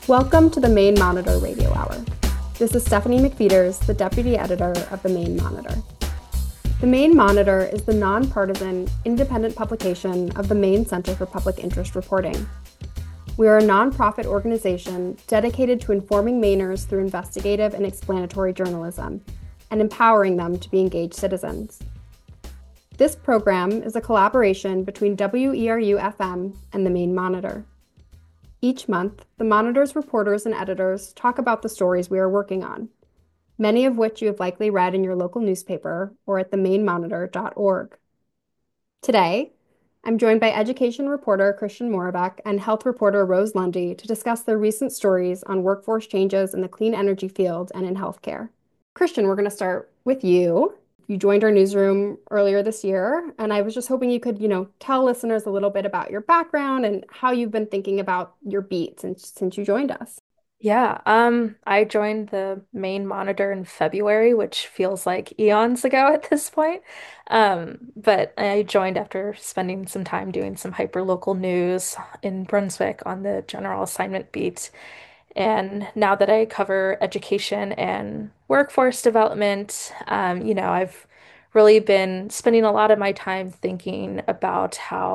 Welcome to the Maine Monitor Radio Hour. This is Stephanie McFeeters, the Deputy Editor of the Maine Monitor. The Maine Monitor is the nonpartisan, independent publication of the Maine Center for Public Interest Reporting. We are a nonprofit organization dedicated to informing Mainers through investigative and explanatory journalism and empowering them to be engaged citizens. This program is a collaboration between WERU-FM and the Maine Monitor. Each month, the Monitor's reporters and editors talk about the stories we are working on, many of which you have likely read in your local newspaper or at themainmonitor.org. Today, I'm joined by education reporter Christian Moravec and health reporter Rose Lundy to discuss their recent stories on workforce changes in the clean energy field and in healthcare. Christian, we're going to start with you. You joined our newsroom earlier this year, and I was just hoping you could, tell listeners a little bit about your background and how you've been thinking about your beat since you joined us. I joined the Maine Monitor in February, which feels like eons ago at this point. But I joined after spending some time doing some hyperlocal news in Brunswick on the general assignment beat. And now that I cover education and workforce development, I've really been spending a lot of my time thinking about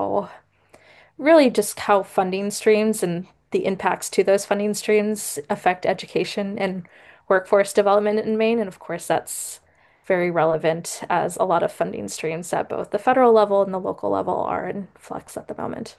how funding streams and the impacts to those funding streams affect education and workforce development in Maine. And of course, that's very relevant as a lot of funding streams at both the federal level and the local level are in flux at the moment.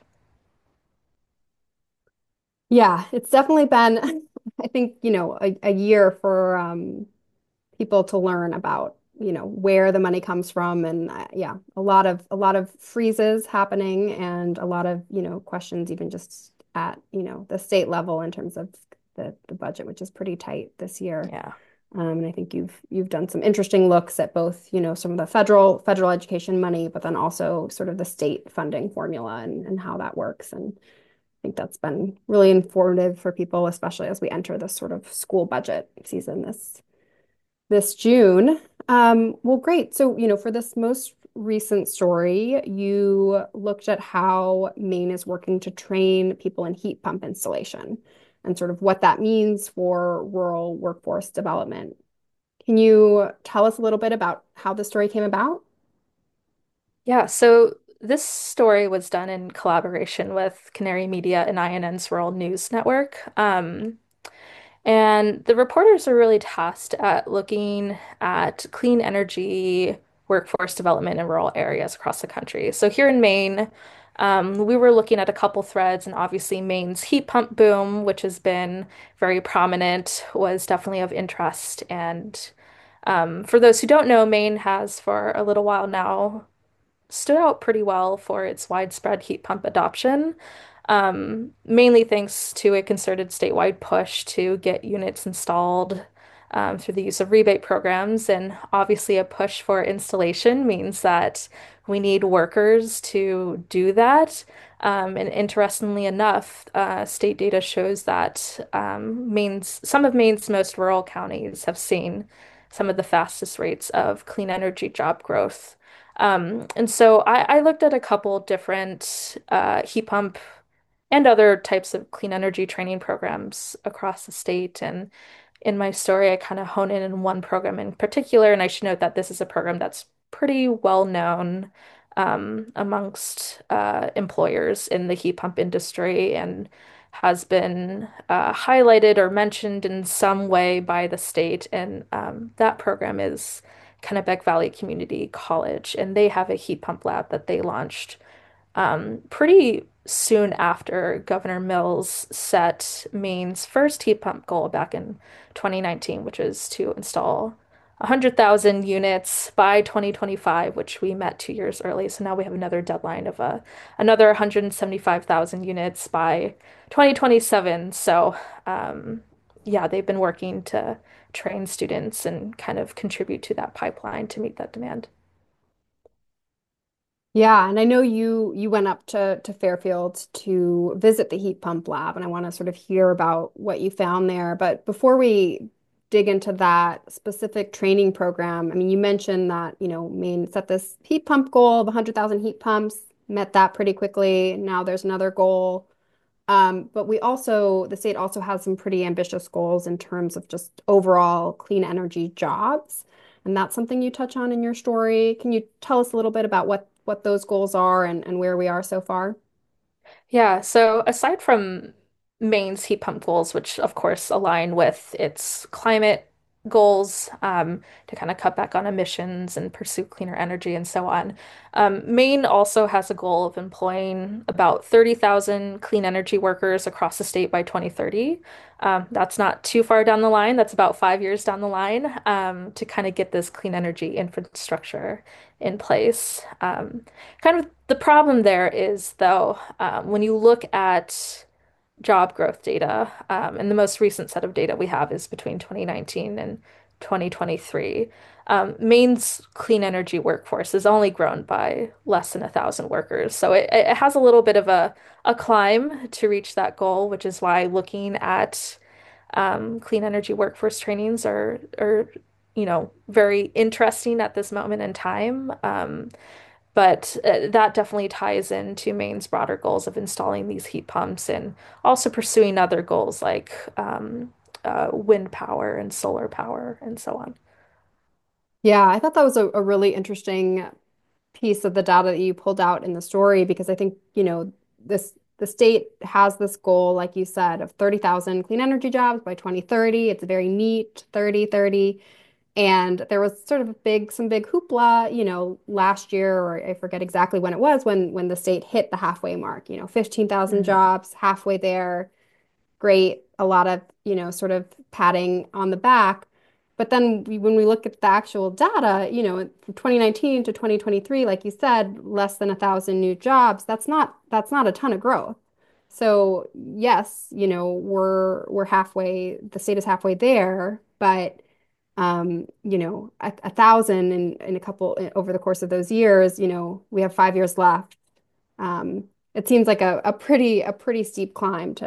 Yeah, it's definitely been, I think, a year for people to learn about, where the money comes from, and yeah, a lot of freezes happening, and a lot of, questions even just at, the state level in terms of the budget, which is pretty tight this year. Yeah. And I think you've done some interesting looks at both, some of the federal education money, but then also sort of the state funding formula and how that works. And I think that's been really informative for people, especially as we enter this sort of school budget season this June. Well, great. So, for this most recent story, you looked at how Maine is working to train people in heat pump installation and sort of what that means for rural workforce development. Can you tell us a little bit about how the story came about? Yeah, so this story was done in collaboration with Canary Media and INN's Rural News Network. And the reporters are really tasked at looking at clean energy workforce development in rural areas across the country. So here in Maine, we were looking at a couple threads, and obviously Maine's heat pump boom, which has been very prominent, was definitely of interest. And for those who don't know, Maine has for a little while now stood out pretty well for its widespread heat pump adoption, mainly thanks to a concerted statewide push to get units installed through the use of rebate programs. And obviously, a push for installation means that we need workers to do that. And interestingly enough, state data shows that some of Maine's most rural counties have seen some of the fastest rates of clean energy job growth. And so I looked at a couple different heat pump and other types of clean energy training programs across the state. And in my story, I kind of hone in on one program in particular. And I should note that this is a program that's pretty well known amongst employers in the heat pump industry and has been highlighted or mentioned in some way by the state. And that program is Kennebec Valley Community College, and they have a heat pump lab that they launched pretty soon after Governor Mills set Maine's first heat pump goal back in 2019, which is to install 100,000 units by 2025, which we met 2 years early. So now we have another deadline of another 175,000 units by 2027. So, yeah, they've been working to train students and kind of contribute to that pipeline to meet that demand. Yeah, and I know you went up to Fairfield to visit the heat pump lab, and I want to sort of hear about what you found there. But before we dig into that specific training program, I mean, you mentioned that, Maine set this heat pump goal of 100,000 heat pumps, met that pretty quickly. Now there's another goal But the state also has some pretty ambitious goals in terms of just overall clean energy jobs. And that's something you touch on in your story. Can you tell us a little bit about what those goals are and where we are so far? Yeah, so aside from Maine's heat pump goals, which of course align with its climate goals to kind of cut back on emissions and pursue cleaner energy and so on, Maine also has a goal of employing about 30,000 clean energy workers across the state by 2030. That's not too far down the line. That's about 5 years down the line to kind of get this clean energy infrastructure in place. Kind of the problem there is, though, when you look at job growth data, and the most recent set of data we have is between 2019 and 2023. Maine's clean energy workforce has only grown by less than 1,000 workers. So it has a little bit of a climb to reach that goal, which is why looking at clean energy workforce trainings are very interesting at this moment in time. But that definitely ties into Maine's broader goals of installing these heat pumps and also pursuing other goals like wind power and solar power and so on. Yeah, I thought that was a really interesting piece of the data that you pulled out in the story because I think, the state has this goal, like you said, of 30,000 clean energy jobs by 2030. It's a very neat 30-30. And there was sort of some big hoopla, last year, or I forget exactly when it was, when the state hit the halfway mark, 15,000 Mhm. jobs, halfway there, great, a lot of, sort of patting on the back. But then when we look at the actual data, from 2019 to 2023, like you said, less than 1,000 new jobs, that's not a ton of growth. So yes, we're halfway, the state is halfway there, but a thousand in a couple over the course of those years, we have 5 years left. It seems like a pretty steep climb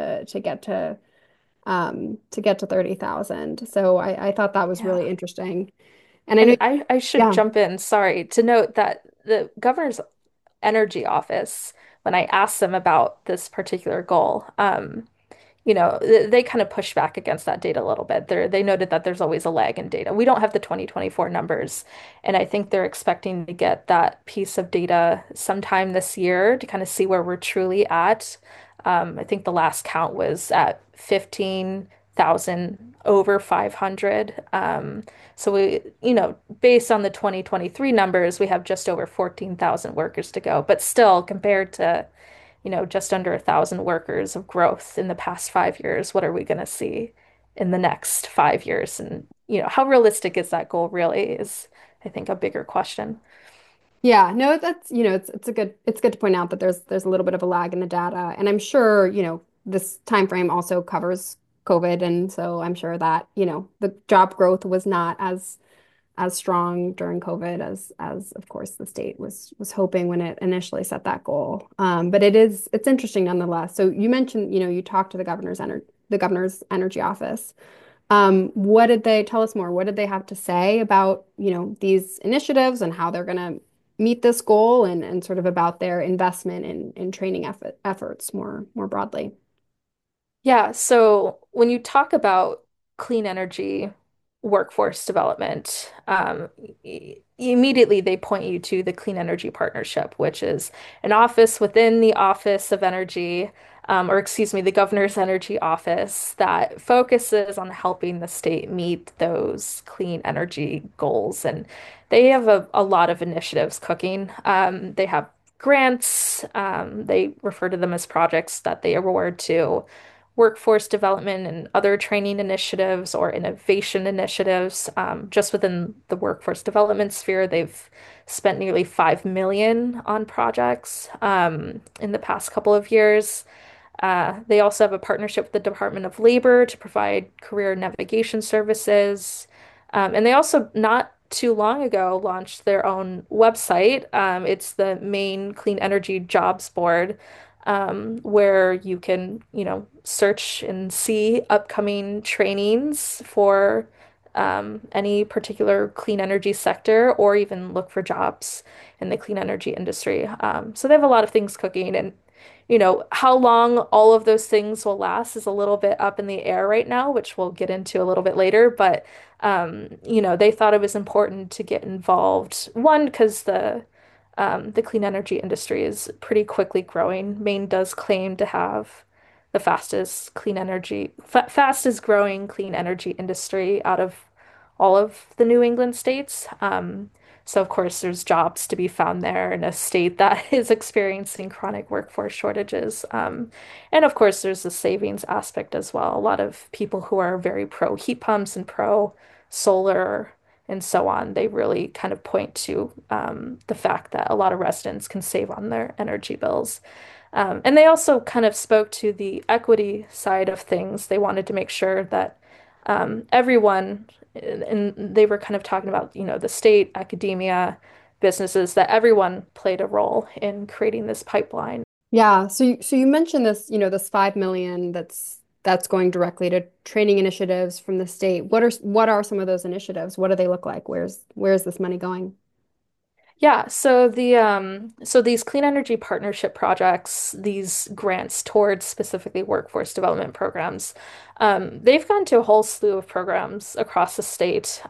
to get to 30,000. So I thought that was really Yeah. interesting. And I know, And I should yeah, jump in, sorry, to note that the governor's energy office, when I asked them about this particular goal, they kind of pushed back against that data a little bit. They noted that there's always a lag in data. We don't have the 2024 numbers, and I think they're expecting to get that piece of data sometime this year to kind of see where we're truly at. I think the last count was at 15,000 over 500. So based on the 2023 numbers, we have just over 14,000 workers to go. But still, compared to just under 1,000 workers of growth in the past 5 years. What are we going to see in the next 5 years? And, how realistic is that goal really is, I think, a bigger question. yeah, no, that's, it's good to point out that there's a little bit of a lag in the data. And I'm sure, this time frame also covers COVID. And so I'm sure that, the job growth was not as strong during COVID as of course the state was hoping when it initially set that goal. But it's interesting nonetheless. So you mentioned, you talked to the governor's energy office. What did they tell us more? What did they have to say about, these initiatives and how they're going to meet this goal and sort of about their investment in training efforts more broadly? Yeah, so when you talk about clean energy workforce development, immediately they point you to the Clean Energy Partnership, which is an office within the Office of Energy, or excuse me, the Governor's Energy Office that focuses on helping the state meet those clean energy goals. And they have a lot of initiatives cooking. They have grants, they refer to them as projects that they award to workforce development and other training initiatives or innovation initiatives. Just within the workforce development sphere, they've spent nearly 5 million on projects in the past couple of years. They also have a partnership with the Department of Labor to provide career navigation services. And they also, not too long ago, launched their own website. It's the Maine Clean Energy Jobs Board, where you can, search and see upcoming trainings for any particular clean energy sector or even look for jobs in the clean energy industry. So they have a lot of things cooking. And How long all of those things will last is a little bit up in the air right now, which we'll get into a little bit later. But they thought it was important to get involved. One, because the clean energy industry is pretty quickly growing. Maine does claim to have the fastest growing clean energy industry out of all of the New England states. So of course there's jobs to be found there in a state that is experiencing chronic workforce shortages. And of course there's the savings aspect as well. A lot of people who are very pro heat pumps and pro solar and so on, they really kind of point to the fact that a lot of residents can save on their energy bills. And they also kind of spoke to the equity side of things. They wanted to make sure that everyone, and they were kind of talking about, the state, academia, businesses, that everyone played a role in creating this pipeline. Yeah, so you mentioned this, this 5 million that's going directly to training initiatives from the state. What are some of those initiatives? What do they look like? Where's this money going? Yeah, so these clean energy partnership projects, these grants towards specifically workforce development programs, they've gone to a whole slew of programs across the state.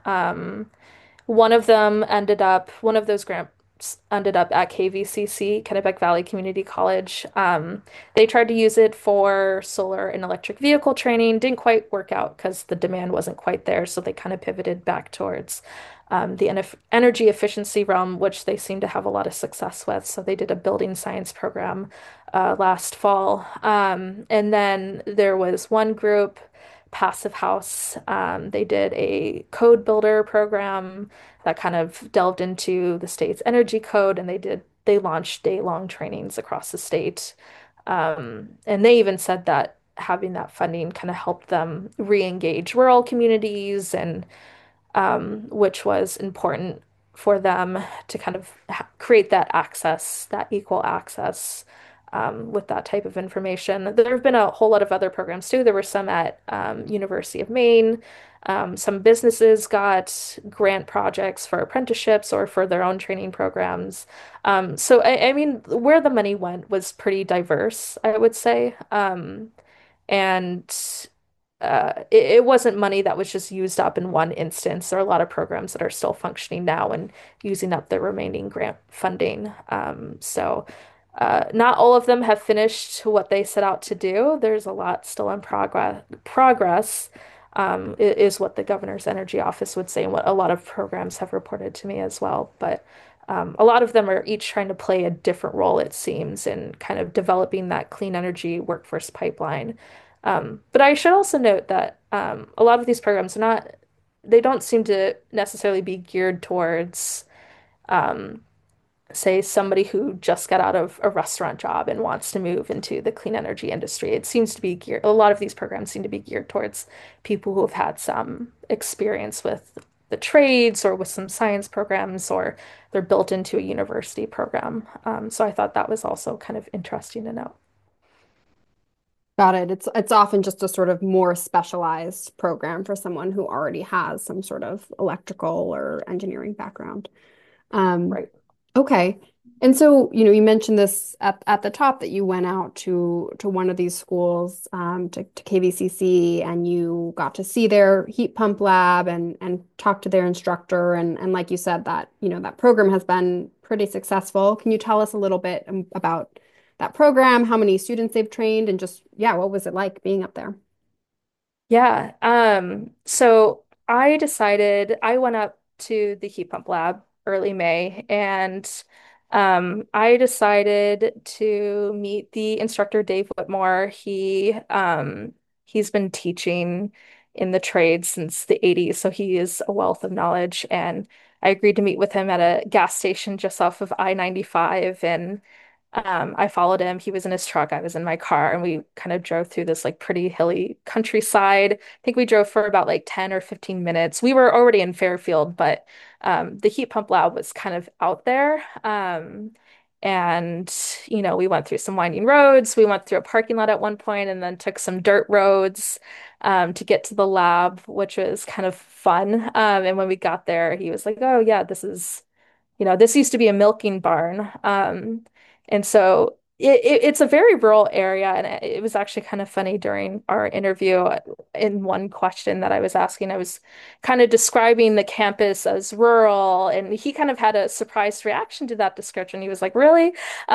One of those grants ended up at KVCC, Kennebec Valley Community College. They tried to use it for solar and electric vehicle training, didn't quite work out because the demand wasn't quite there, so they kind of pivoted back towards the energy efficiency realm, which they seem to have a lot of success with. So they did a building science program last fall. And then there was one group, Passive House. They did a code builder program that kind of delved into the state's energy code, and they launched day-long trainings across the state. And they even said that having that funding kind of helped them re-engage rural communities and which was important for them to kind of create that access, that equal access with that type of information. There have been a whole lot of other programs too. There were some at University of Maine. Some businesses got grant projects for apprenticeships or for their own training programs. So I mean, where the money went was pretty diverse, I would say. And it wasn't money that was just used up in one instance. There are a lot of programs that are still functioning now and using up the remaining grant funding. Not all of them have finished what they set out to do. There's a lot still in progress, is what the governor's energy office would say, and what a lot of programs have reported to me as well. But a lot of them are each trying to play a different role, it seems, in kind of developing that clean energy workforce pipeline. But I should also note that a lot of these programs they don't seem to necessarily be geared towards, um, say, somebody who just got out of a restaurant job and wants to move into the clean energy industry. It seems to be a lot of these programs seem to be geared towards people who have had some experience with the trades or with some science programs, or they're built into a university program. So I thought that was also kind of interesting to note. Got it. It's often just a sort of more specialized program for someone who already has some sort of electrical or engineering background. Um, Right. okay. And so, you mentioned this at the top that you went out to one of these schools, to KVCC, and you got to see their heat pump lab and talk to their instructor. And like you said, that program has been pretty successful. Can you tell us a little bit about that program, how many students they've trained, and just, yeah, what was it like being up there? Yeah. So I went up to the heat pump lab early May, and I decided to meet the instructor, Dave Whitmore. He's been teaching in the trade since the 80s, so he is a wealth of knowledge. And I agreed to meet with him at a gas station just off of I-95, and I followed him. He was in his truck. I was in my car, and we kind of drove through this like pretty hilly countryside. I think we drove for about like 10 or 15 minutes. We were already in Fairfield, but the heat pump lab was kind of out there. And, we went through some winding roads. We went through a parking lot at one point and then took some dirt roads to get to the lab, which was kind of fun. And when we got there, he was like, "Oh, yeah, this used to be a milking barn." And so It's a very rural area, and it was actually kind of funny during our interview. In one question that I was asking, I was kind of describing the campus as rural, and he kind of had a surprised reaction to that description. He was like, "Really?"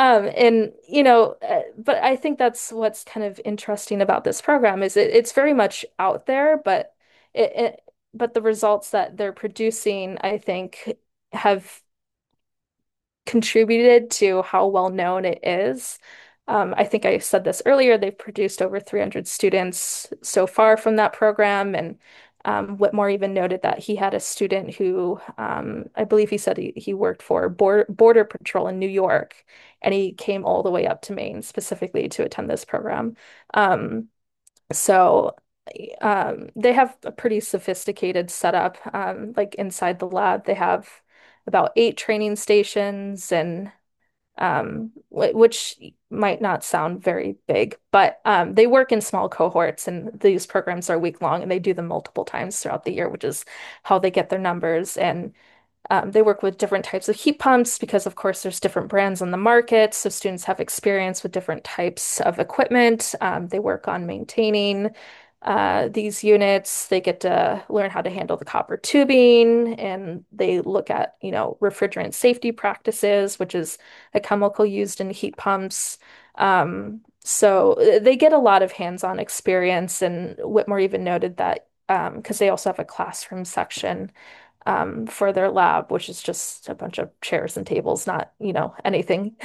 But I think that's what's kind of interesting about this program is it's very much out there, but the results that they're producing, I think, have contributed to how well known it is. I think I said this earlier, they've produced over 300 students so far from that program. And Whitmore even noted that he had a student who, I believe he said he worked for Border Patrol in New York, and he came all the way up to Maine specifically to attend this program. Um, so they have a pretty sophisticated setup. Like inside the lab, they have about 8 training stations, and which might not sound very big, but they work in small cohorts, and these programs are week long, and they do them multiple times throughout the year, which is how they get their numbers. And they work with different types of heat pumps because, of course, there's different brands on the market. So students have experience with different types of equipment. They work on maintaining these units. They get to learn how to handle the copper tubing, and they look at, refrigerant safety practices, which is a chemical used in heat pumps. So they get a lot of hands-on experience. And Whitmore even noted that because they also have a classroom section for their lab, which is just a bunch of chairs and tables, not, anything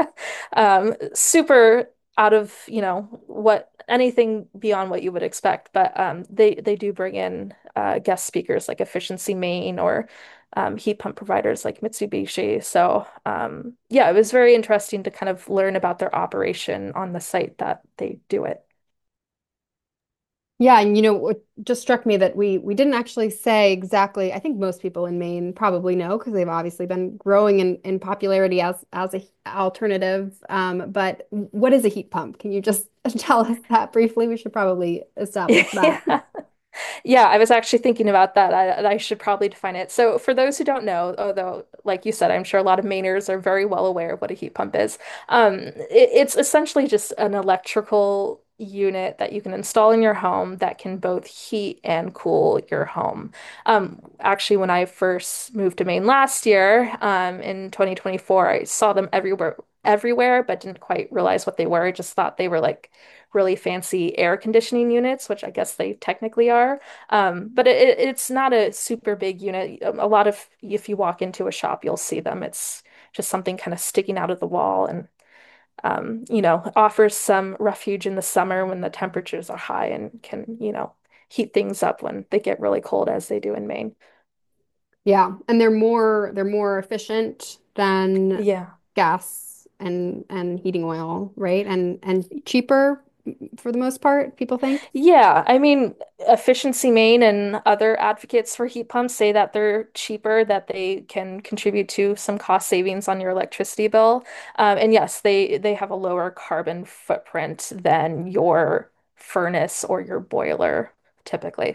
super out of, what anything beyond what you would expect. But they do bring in guest speakers like Efficiency Maine or heat pump providers like Mitsubishi. So yeah, it was very interesting to kind of learn about their operation on the site that they do it. Yeah, and what just struck me that we didn't actually say exactly. I think most people in Maine probably know because they've obviously been growing in popularity as a alternative. But what is a heat pump? Can you just tell us that briefly? We should probably establish that. Yeah. Yeah, I was actually thinking about that. I should probably define it. So, for those who don't know, although, like you said, I'm sure a lot of Mainers are very well aware of what a heat pump is. It's essentially just an electrical unit that you can install in your home that can both heat and cool your home. Actually, when I first moved to Maine last year, in 2024, I saw them everywhere, but didn't quite realize what they were. I just thought they were like really fancy air conditioning units, which I guess they technically are. But it's not a super big unit. A lot of, if you walk into a shop, you'll see them. It's just something kind of sticking out of the wall and, offers some refuge in the summer when the temperatures are high and can, heat things up when they get really cold, as they do in Maine. Yeah, and they're more efficient than Yeah. gas and heating oil, right? And cheaper for the most part, people think. Yeah, I mean, Efficiency Maine and other advocates for heat pumps say that they're cheaper, that they can contribute to some cost savings on your electricity bill. And yes, they have a lower carbon footprint than your furnace or your boiler typically.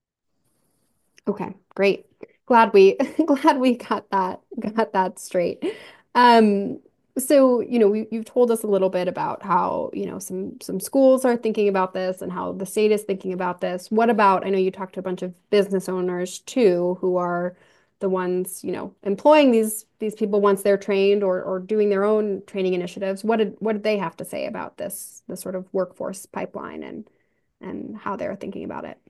Okay, great. Glad we glad we got that straight. Um, so, you've told us a little bit about how, some schools are thinking about this and how the state is thinking about this. What about, I know you talked to a bunch of business owners too, who are the ones, employing these people once they're trained or doing their own training initiatives. What did they have to say about this sort of workforce pipeline and how they're thinking about it?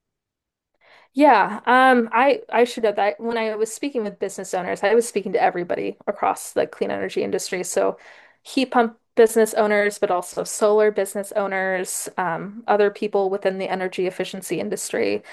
Yeah, I should have that when I was speaking with business owners, I was speaking to everybody across the clean energy industry. So heat pump business owners, but also solar business owners, other people within the energy efficiency industry.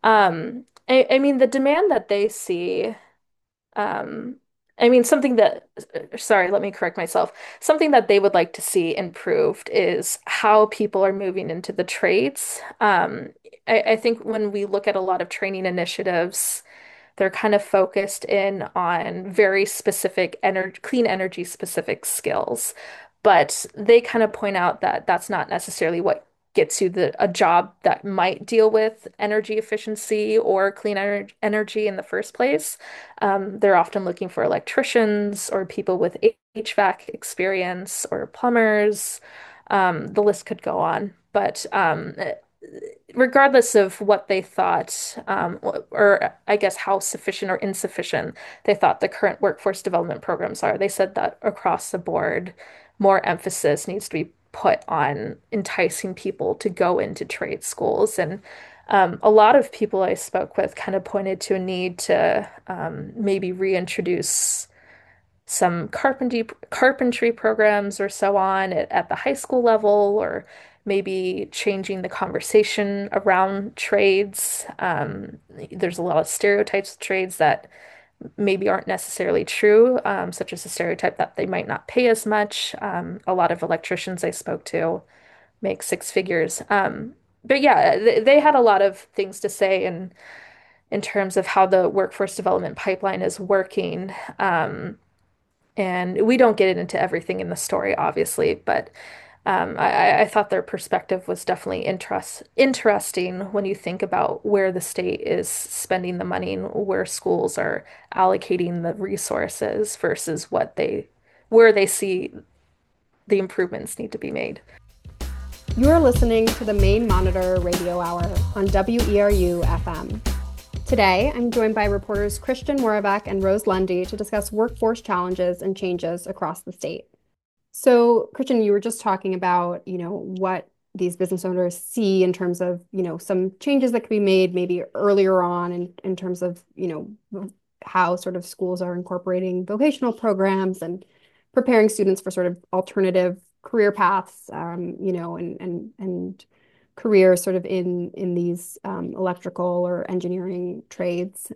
I mean, the demand that they see. Um, I mean, sorry, let me correct myself. Something that they would like to see improved is how people are moving into the trades. I think when we look at a lot of training initiatives, they're kind of focused in on very specific energy, clean energy specific skills. But they kind of point out that that's not necessarily what gets you a job that might deal with energy efficiency or clean energy in the first place. They're often looking for electricians or people with HVAC experience or plumbers. The list could go on. But regardless of what they thought, or I guess how sufficient or insufficient they thought the current workforce development programs are, they said that across the board, more emphasis needs to be put on enticing people to go into trade schools. And a lot of people I spoke with kind of pointed to a need to maybe reintroduce some carpentry programs or so on at the high school level, or maybe changing the conversation around trades. There's a lot of stereotypes of trades that maybe aren't necessarily true, such as the stereotype that they might not pay as much. A lot of electricians I spoke to make six figures. But yeah, they had a lot of things to say in terms of how the workforce development pipeline is working. And we don't get into everything in the story, obviously, but I thought their perspective was definitely interesting when you think about where the state is spending the money and where schools are allocating the resources versus where they see the improvements need to be made. You're listening to the Maine Monitor Radio Hour on WERU FM. Today, I'm joined by reporters Christian Moravec and Rose Lundy to discuss workforce challenges and changes across the state. So, Christian, you were just talking about, what these business owners see in terms of, some changes that could be made maybe earlier on in terms of, how sort of schools are incorporating vocational programs and preparing students for sort of alternative career paths, and careers sort of in these electrical or engineering trades.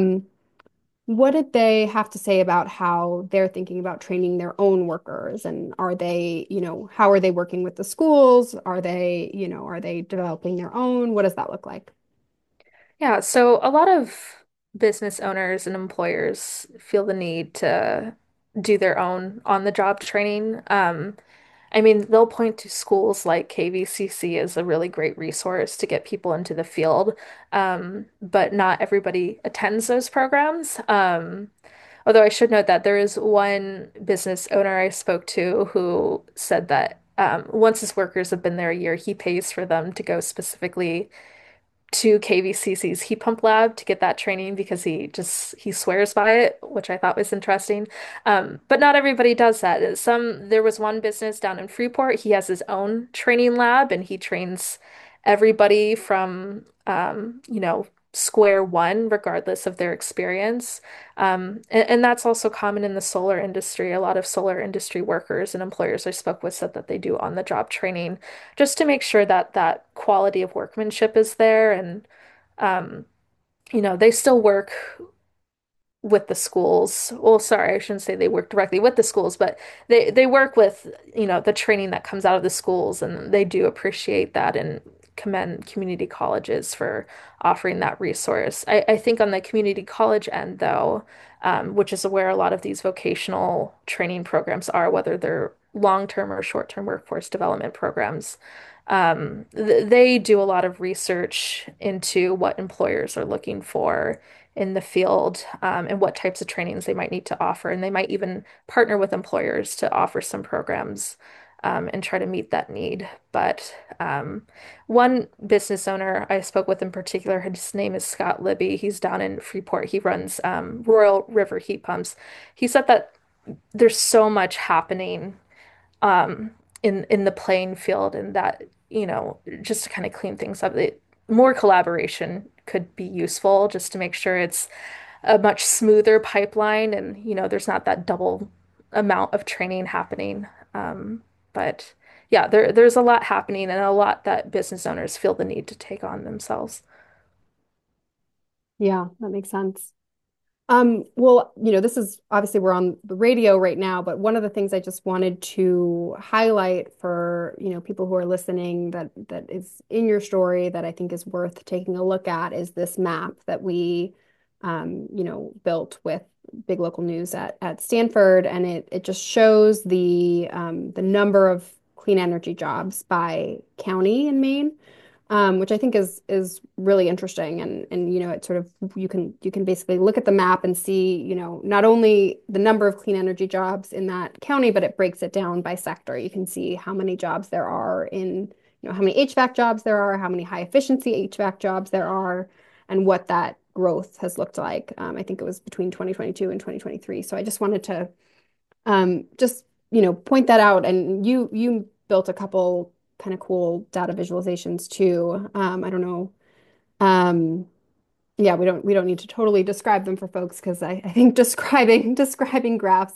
What did they have to say about how they're thinking about training their own workers? And are they, how are they working with the schools? Are they developing their own? What does that look like? Yeah, so a lot of business owners and employers feel the need to do their own on-the-job training. I mean, they'll point to schools like KVCC as a really great resource to get people into the field, but not everybody attends those programs. Although I should note that there is one business owner I spoke to who said that once his workers have been there a year, he pays for them to go specifically to KVCC's heat pump lab to get that training because he swears by it, which I thought was interesting. But not everybody does that. There was one business down in Freeport. He has his own training lab and he trains everybody from square one, regardless of their experience. And that's also common in the solar industry. A lot of solar industry workers and employers I spoke with said that they do on-the-job training just to make sure that that quality of workmanship is there. And, they still work with the schools. Well, sorry, I shouldn't say they work directly with the schools, but they work with, the training that comes out of the schools, and they do appreciate that and commend community colleges for offering that resource. I think on the community college end, though, which is where a lot of these vocational training programs are, whether they're long-term or short-term workforce development programs, they do a lot of research into what employers are looking for in the field, and what types of trainings they might need to offer. And they might even partner with employers to offer some programs, and try to meet that need. But one business owner I spoke with in particular, his name is Scott Libby. He's down in Freeport. He runs Royal River Heat Pumps. He said that there's so much happening um, in the playing field, and that, just to kind of clean things up, more collaboration could be useful just to make sure it's a much smoother pipeline and, there's not that double amount of training happening. But yeah, there's a lot happening and a lot that business owners feel the need to take on themselves. Yeah, that makes sense. Well, this is obviously we're on the radio right now, but one of the things I just wanted to highlight for, people who are listening that is in your story that I think is worth taking a look at is this map that we, built with Big Local News at Stanford, and it just shows the number of clean energy jobs by county in Maine, which I think is really interesting. And it sort of you can basically look at the map and see, not only the number of clean energy jobs in that county, but it breaks it down by sector. You can see how many jobs there are in, how many HVAC jobs there are, how many high efficiency HVAC jobs there are, and what that growth has looked like. I think it was between 2022 and 2023. So I just wanted to just point that out. And you built a couple kind of cool data visualizations too. I don't know. Um, yeah, we don't need to totally describe them for folks because I think describing graphs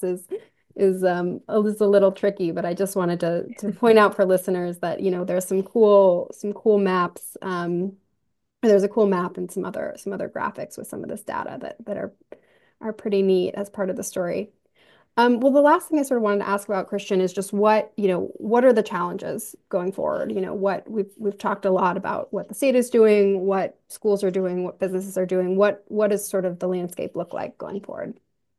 is a little tricky. But I just wanted to point out for listeners that there's some cool maps. There's a cool map and some other graphics with some of this data that are pretty neat as part of the story. Well, the last thing I sort of wanted to ask about, Christian, is just what are the challenges going forward? What we've talked a lot about what the state is doing, what schools are doing, what businesses are doing. What does sort of the landscape look like going forward?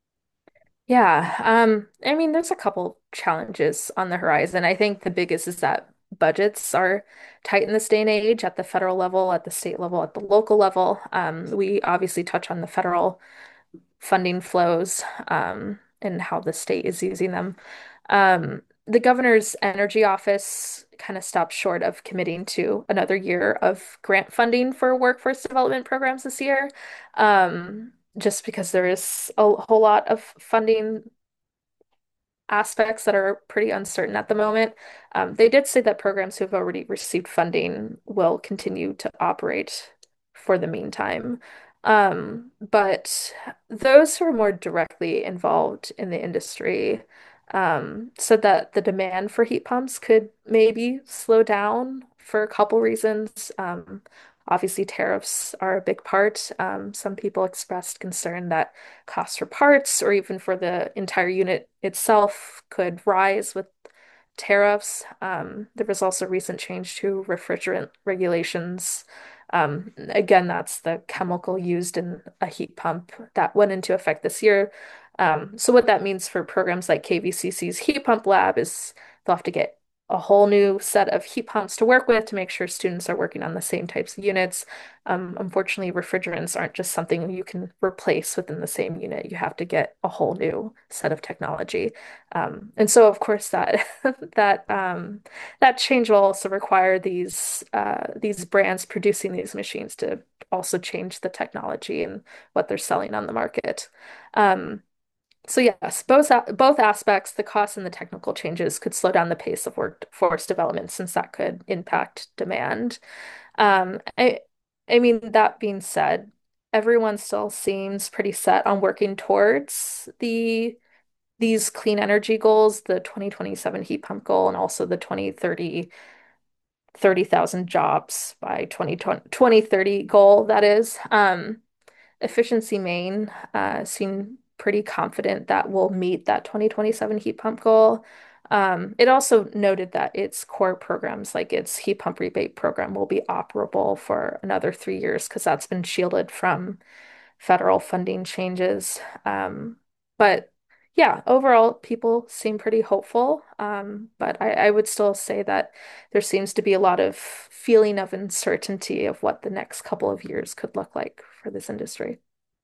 Yeah, I mean, there's a couple challenges on the horizon. I think the biggest is that budgets are tight in this day and age at the federal level, at the state level, at the local level. We obviously touch on the federal funding flows, and how the state is using them. The governor's energy office kind of stopped short of committing to another year of grant funding for workforce development programs this year, just because there is a whole lot of funding aspects that are pretty uncertain at the moment. They did say that programs who have already received funding will continue to operate for the meantime. But those who are more directly involved in the industry said that the demand for heat pumps could maybe slow down for a couple reasons. Obviously, tariffs are a big part. Some people expressed concern that costs for parts or even for the entire unit itself could rise with tariffs. There was also recent change to refrigerant regulations. Again, that's the chemical used in a heat pump that went into effect this year. So what that means for programs like KVCC's Heat Pump Lab is they'll have to get a whole new set of heat pumps to work with to make sure students are working on the same types of units. Unfortunately, refrigerants aren't just something you can replace within the same unit. You have to get a whole new set of technology. And so, of course, that that change will also require these brands producing these machines to also change the technology and what they're selling on the market. Um, so yes, both aspects, the cost and the technical changes, could slow down the pace of workforce development since that could impact demand. Um, I, I mean, that being said, everyone still seems pretty set on working towards these clean energy goals, the 2027 heat pump goal, and also the 2030 30,000 jobs by 2030 goal, that is. Efficiency Maine seem pretty confident that we'll meet that 2027 heat pump goal. It also noted that its core programs, like its heat pump rebate program, will be operable for another 3 years because that's been shielded from federal funding changes. But yeah, overall, people seem pretty hopeful. But I would still say that there seems to be a lot of feeling of uncertainty of what the next couple of years could look like for this industry.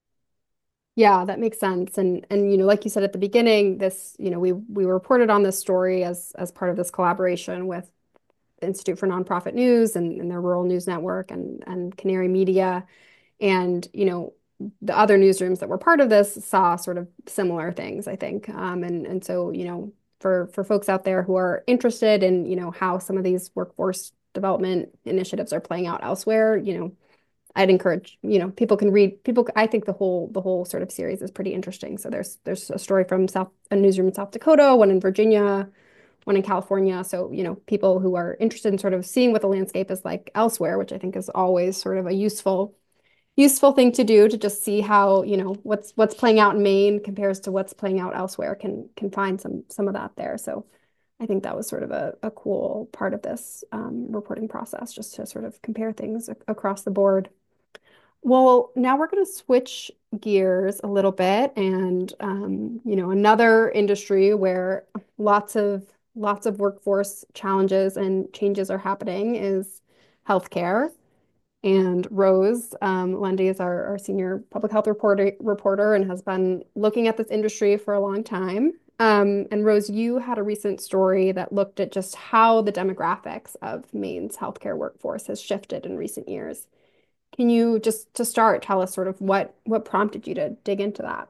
Yeah, that makes sense. And like you said at the beginning, this, we reported on this story as part of this collaboration with the Institute for Nonprofit News and their Rural News Network and Canary Media. And, the other newsrooms that were part of this saw sort of similar things, I think. And so, for folks out there who are interested in, how some of these workforce development initiatives are playing out elsewhere, I'd encourage, people can read people. I think the whole sort of series is pretty interesting. So there's a story from a newsroom in South Dakota, one in Virginia, one in California. So, people who are interested in sort of seeing what the landscape is like elsewhere, which I think is always sort of a useful thing to do to just see how, what's playing out in Maine compares to what's playing out elsewhere can find some of that there. So I think that was sort of a cool part of this reporting process, just to sort of compare things across the board. Well, now we're going to switch gears a little bit and, another industry where lots of lots of workforce challenges and changes are happening is healthcare. And Rose Lundy is our senior public health reporter and has been looking at this industry for a long time. And Rose, you had a recent story that looked at just how the demographics of Maine's healthcare workforce has shifted in recent years. Can you just to start tell us sort of what prompted you to dig into that?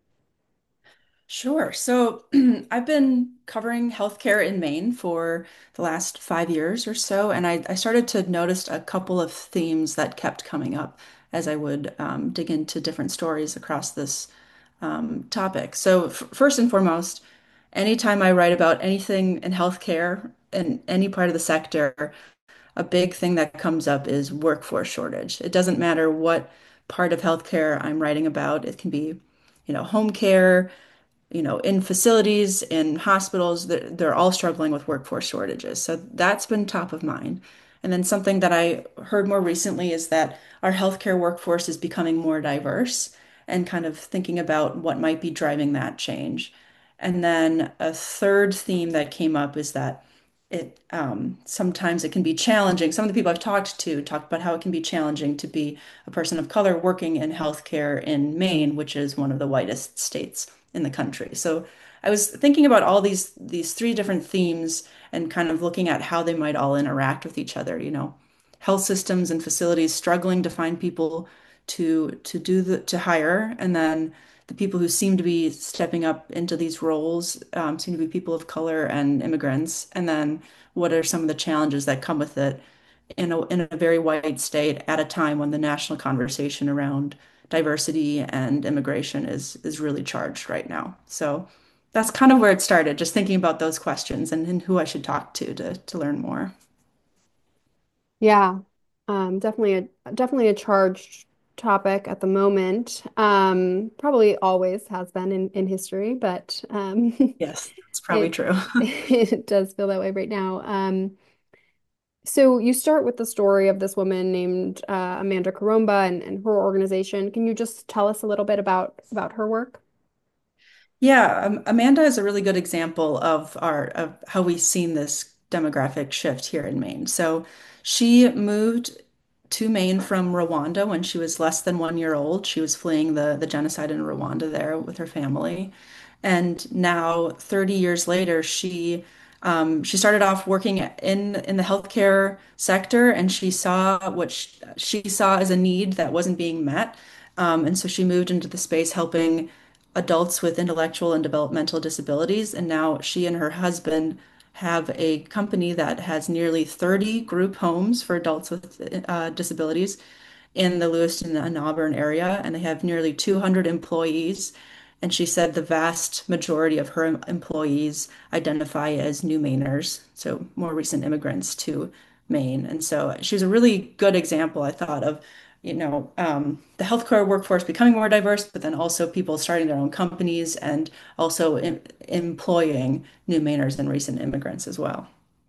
Sure. So I've been covering healthcare in Maine for the last 5 years or so, and I started to notice a couple of themes that kept coming up as I would dig into different stories across this topic. So f first and foremost, anytime I write about anything in healthcare in any part of the sector, a big thing that comes up is workforce shortage. It doesn't matter what part of healthcare I'm writing about. It can be, home care, in facilities, in hospitals, they're all struggling with workforce shortages. So that's been top of mind. And then something that I heard more recently is that our healthcare workforce is becoming more diverse and kind of thinking about what might be driving that change. And then a third theme that came up is that it sometimes it can be challenging. Some of the people I've talked to talked about how it can be challenging to be a person of color working in healthcare in Maine, which is one of the whitest states in the country. So I was thinking about all these three different themes and kind of looking at how they might all interact with each other, health systems and facilities struggling to find people to hire, and then the people who seem to be stepping up into these roles seem to be people of color and immigrants. And then what are some of the challenges that come with it in a very white state at a time when the national conversation around diversity and immigration is really charged right now. So that's kind of where it started, just thinking about those questions and who I should talk to learn more. Yeah, definitely a charged topic at the moment. Probably always has been in history, but Yes, that's probably it true. it does feel that way right now. So you start with the story of this woman named Amanda Karumba and her organization. Can you just tell us a little bit about her work? Yeah, Amanda is a really good example of how we've seen this demographic shift here in Maine. So she moved to Maine from Rwanda when she was less than 1 year old. She was fleeing the genocide in Rwanda there with her family. And now, 30 years later, she started off working in the healthcare sector, and she saw what she saw as a need that wasn't being met. And so she moved into the space helping adults with intellectual and developmental disabilities. And now she and her husband have a company that has nearly 30 group homes for adults with disabilities in the Lewiston and Auburn area, and they have nearly 200 employees. And she said the vast majority of her employees identify as new Mainers, so more recent immigrants to Maine. And so she was a really good example, I thought, of, the healthcare workforce becoming more diverse, but then also people starting their own companies and also employing new Mainers and recent immigrants as well.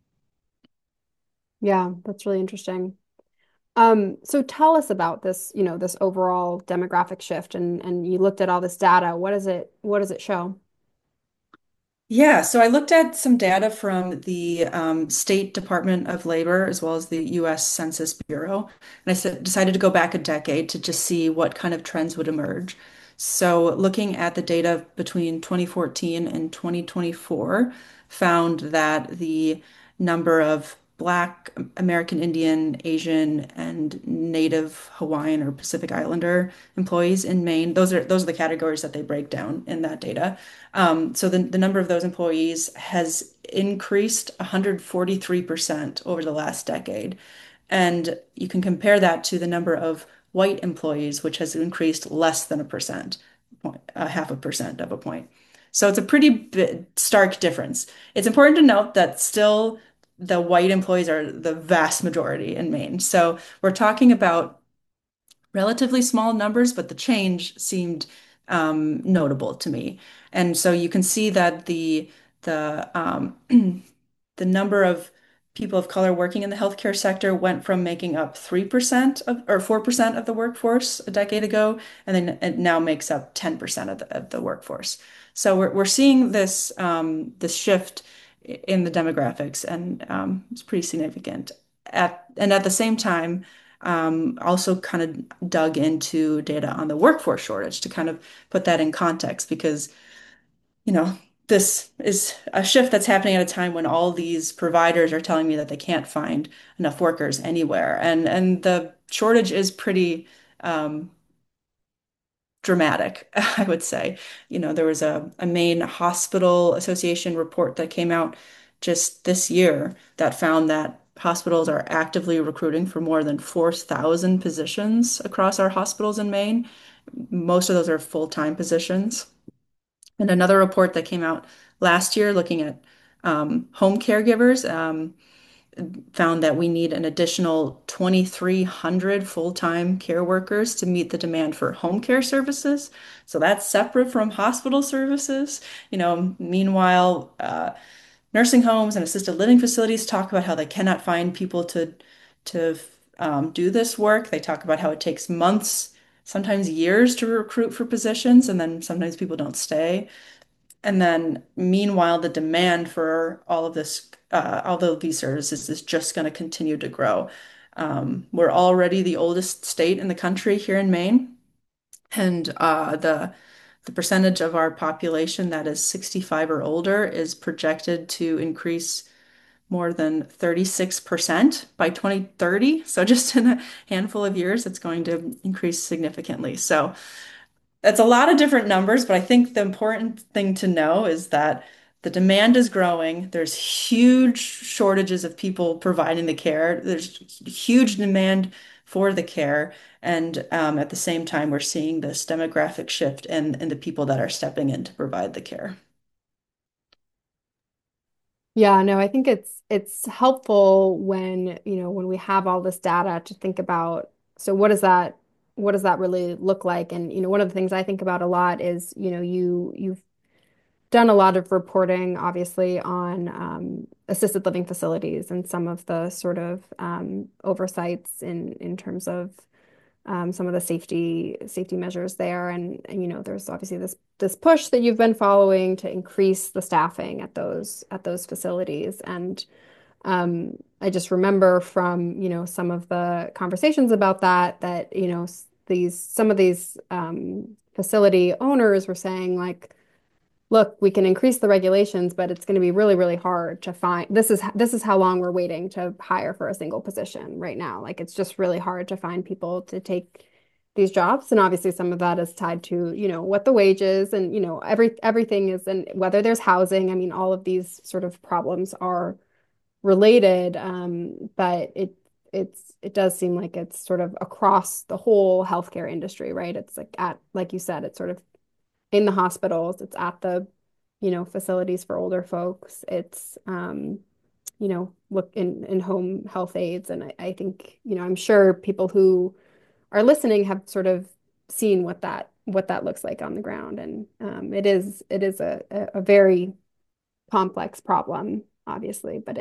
Yeah, that's really interesting. So tell us about this, this overall demographic shift and you looked at all this data. What does it show? Yeah, so I looked at some data from the State Department of Labor as well as the US Census Bureau, and decided to go back a decade to just see what kind of trends would emerge. So, looking at the data between 2014 and 2024, found that the number of Black, American Indian, Asian, and Native Hawaiian or Pacific Islander employees in Maine, those are the categories that they break down in that data. So the number of those employees has increased 143% over the last decade. And you can compare that to the number of white employees, which has increased less than a percent, a half a percent of a point. So it's a pretty stark difference. It's important to note that still the white employees are the vast majority in Maine. So we're talking about relatively small numbers, but the change seemed notable to me. And so you can see that the the number of people of color working in the healthcare sector went from making up 3% of or 4% of the workforce a decade ago, and then it now makes up 10% of the workforce. So we're seeing this shift in the demographics, and it's pretty significant. At the same time, also kind of dug into data on the workforce shortage to kind of put that in context because, you know, this is a shift that's happening at a time when all these providers are telling me that they can't find enough workers anywhere, and the shortage is pretty dramatic, I would say. There was a Maine Hospital Association report that came out just this year that found that hospitals are actively recruiting for more than 4,000 positions across our hospitals in Maine. Most of those are full-time positions. And another report that came out last year looking at home caregivers, found that we need an additional 2,300 full-time care workers to meet the demand for home care services. So that's separate from hospital services. Meanwhile, nursing homes and assisted living facilities talk about how they cannot find people to do this work. They talk about how it takes months, sometimes years to recruit for positions, and then sometimes people don't stay. And then meanwhile, the demand for all of these services is just going to continue to grow. We're already the oldest state in the country here in Maine, and the percentage of our population that is 65 or older is projected to increase more than 36% by 2030. So just in a handful of years, it's going to increase significantly. So it's a lot of different numbers, but I think the important thing to know is that the demand is growing. There's huge shortages of people providing the care. There's huge demand for the care. And at the same time, we're seeing this demographic shift in the people that are stepping in to provide the care. Yeah, no, I think it's helpful when, when we have all this data to think about, so what does that really look like? And, one of the things I think about a lot is, you've done a lot of reporting, obviously, on assisted living facilities and some of the sort of oversights in terms of some of the safety measures there. And there's obviously this push that you've been following to increase the staffing at those facilities. And I just remember from, some of the conversations about that, some of these facility owners were saying like, look, we can increase the regulations, but it's going to be really, really hard to find. This is how long we're waiting to hire for a single position right now. Like it's just really hard to find people to take these jobs. And obviously some of that is tied to, what the wages and, everything is and whether there's housing. I mean, all of these sort of problems are related. But it does seem like it's sort of across the whole healthcare industry, right? It's like you said, it's sort of in the hospitals, it's at the, facilities for older folks. It's, look in home health aides. And I think, I'm sure people who are listening have sort of seen what that looks like on the ground. And it is a very complex problem, obviously, but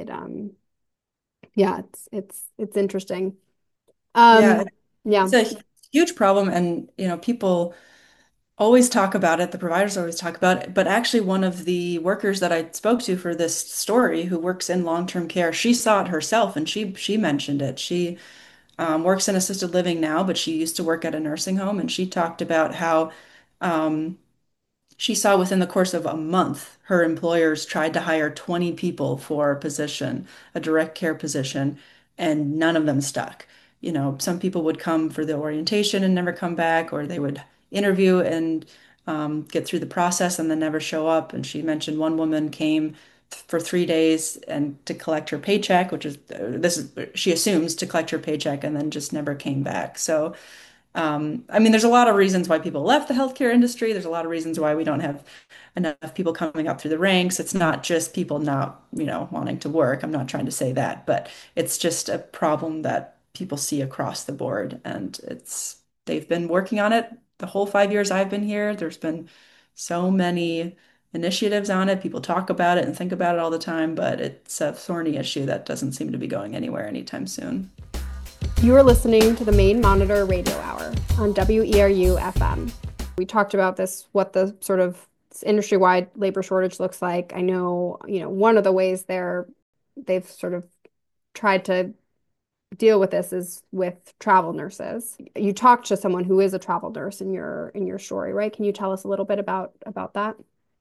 yeah, it's interesting. Yeah, Um, yeah. it's a huge problem, and people always talk about it. The providers always talk about it, but actually, one of the workers that I spoke to for this story, who works in long-term care, she saw it herself, and she mentioned it. She works in assisted living now, but she used to work at a nursing home, and she talked about how she saw within the course of a month, her employers tried to hire 20 people for a position, a direct care position, and none of them stuck. Some people would come for the orientation and never come back, or they would interview and get through the process and then never show up. And she mentioned one woman came for 3 days and to collect her paycheck, which is this is she assumes to collect her paycheck and then just never came back. So I mean, there's a lot of reasons why people left the healthcare industry. There's a lot of reasons why we don't have enough people coming up through the ranks. It's not just people not, wanting to work. I'm not trying to say that, but it's just a problem that people see across the board. And they've been working on it the whole 5 years I've been here. There's been so many initiatives on it. People talk about it and think about it all the time, but it's a thorny issue that doesn't seem to be going anywhere anytime soon. You are listening to the Maine Monitor Radio Hour on WERU FM. We talked about this, what the sort of industry-wide labor shortage looks like. I know, one of the ways they've sort of tried to deal with this is with travel nurses. You talked to someone who is a travel nurse in your story, right? Can you tell us a little bit about that?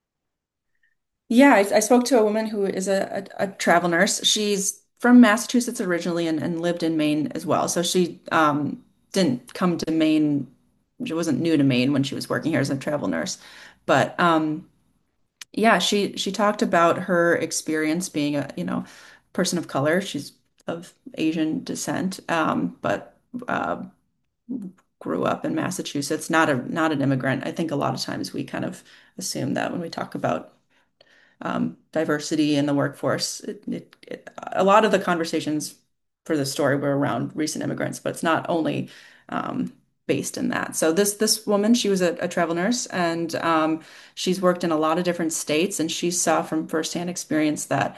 Yeah, I spoke to a woman who is a travel nurse. She's from Massachusetts originally and lived in Maine as well. So she didn't come to Maine. She wasn't new to Maine when she was working here as a travel nurse. But yeah, she talked about her experience being a, person of color. She's of Asian descent, but uh, grew up in Massachusetts, not an immigrant. I think a lot of times we kind of assume that when we talk about diversity in the workforce. A lot of the conversations for the story were around recent immigrants, but it's not only um, based in that. So this woman, she was a travel nurse, and she's worked in a lot of different states, and she saw from firsthand experience that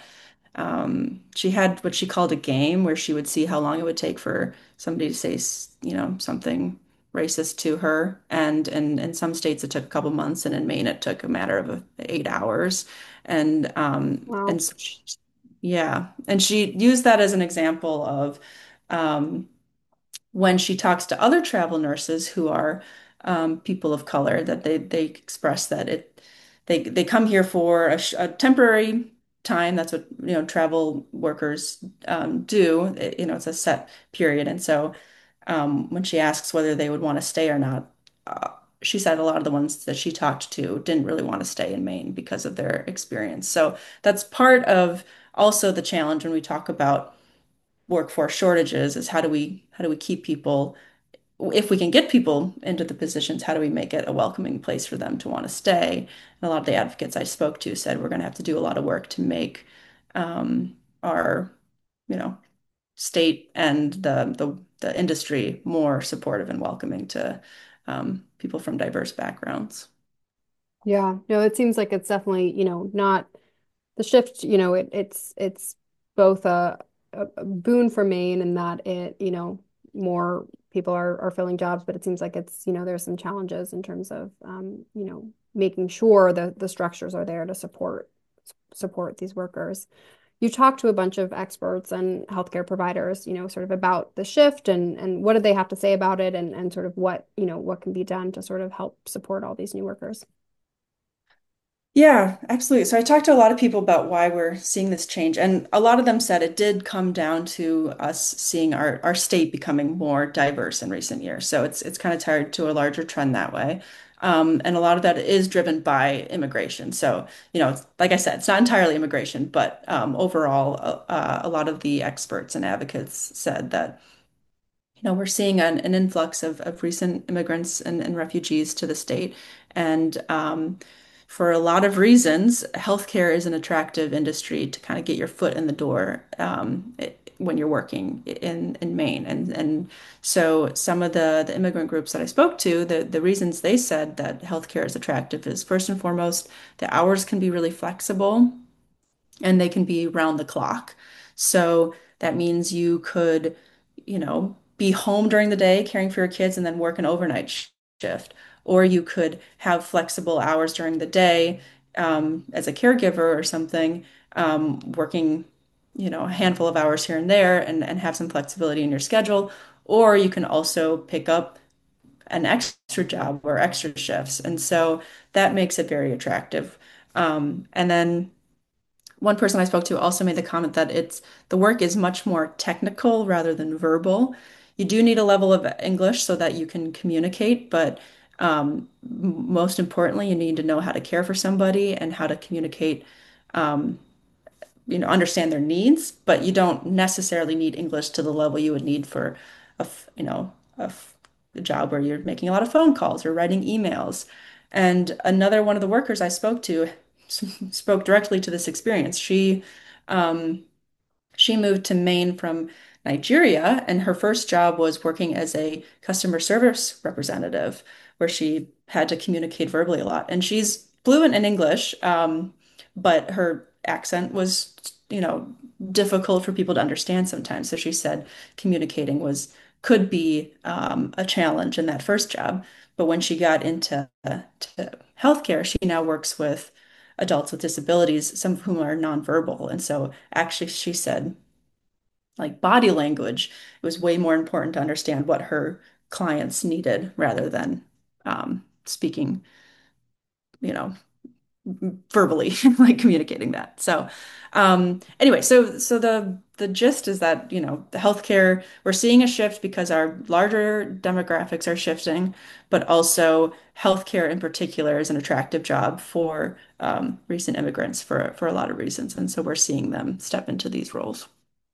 she had what she called a game where she would see how long it would take for somebody to say, something racist to her. And in some states, it took a couple months, and in Maine, it took a matter of 8 hours. And Wow. so yeah, and she used that as an example of um, when she talks to other travel nurses who are people of color, that they express that they come here for a temporary time. That's what travel workers do. It's a set period, and so when she asks whether they would want to stay or not, she said a lot of the ones that she talked to didn't really want to stay in Maine because of their experience. So that's part of also the challenge when we talk about workforce shortages is how do we keep people, if we can get people into the positions, how do we make it a welcoming place for them to want to stay? And a lot of the advocates I spoke to said we're going to have to do a lot of work to make our, you know, state and the industry more supportive and welcoming to people from diverse backgrounds. Yeah. No, it seems like it's definitely, not the shift, it's both a boon for Maine in that more people are filling jobs, but it seems like there's some challenges in terms of making sure the structures are there to support these workers. You talked to a bunch of experts and healthcare providers, sort of about the shift and what did they have to say about it and sort of what can be done to sort of help support all these new workers. Yeah, absolutely. So I talked to a lot of people about why we're seeing this change, and a lot of them said it did come down to us seeing our state becoming more diverse in recent years. So it's kind of tied to a larger trend that way. And a lot of that is driven by immigration. So, like I said, it's not entirely immigration, but overall, a lot of the experts and advocates said that we're seeing an influx of recent immigrants and refugees to the state. And for a lot of reasons, healthcare is an attractive industry to kind of get your foot in the door when you're working in Maine. And so some of the immigrant groups that I spoke to, the reasons they said that healthcare is attractive is first and foremost, the hours can be really flexible and they can be round the clock. So that means you could, be home during the day caring for your kids and then work an overnight shift. Or you could have flexible hours during the day as a caregiver or something, working, a handful of hours here and there and have some flexibility in your schedule. Or you can also pick up an extra job or extra shifts. And so that makes it very attractive. And then one person I spoke to also made the comment that the work is much more technical rather than verbal. You do need a level of English so that you can communicate, but most importantly, you need to know how to care for somebody and how to communicate, um, understand their needs, but you don't necessarily need English to the level you would need for a, f- you know, a job where you're making a lot of phone calls or writing emails. And another one of the workers I spoke to spoke directly to this experience. Um, she moved to Maine from Nigeria, and her first job was working as a customer service representative, where she had to communicate verbally a lot. And she's fluent in English, but her accent was, difficult for people to understand sometimes. So she said communicating could be a challenge in that first job. But when she got into to healthcare, she now works with adults with disabilities, some of whom are nonverbal. And so actually she said like body language, it was way more important to understand what her clients needed rather than speaking, you know, verbally, like communicating that. So, anyway, so the gist is that, the healthcare, we're seeing a shift because our larger demographics are shifting, but also healthcare in particular is an attractive job for recent immigrants for a lot of reasons, and so we're seeing them step into these roles.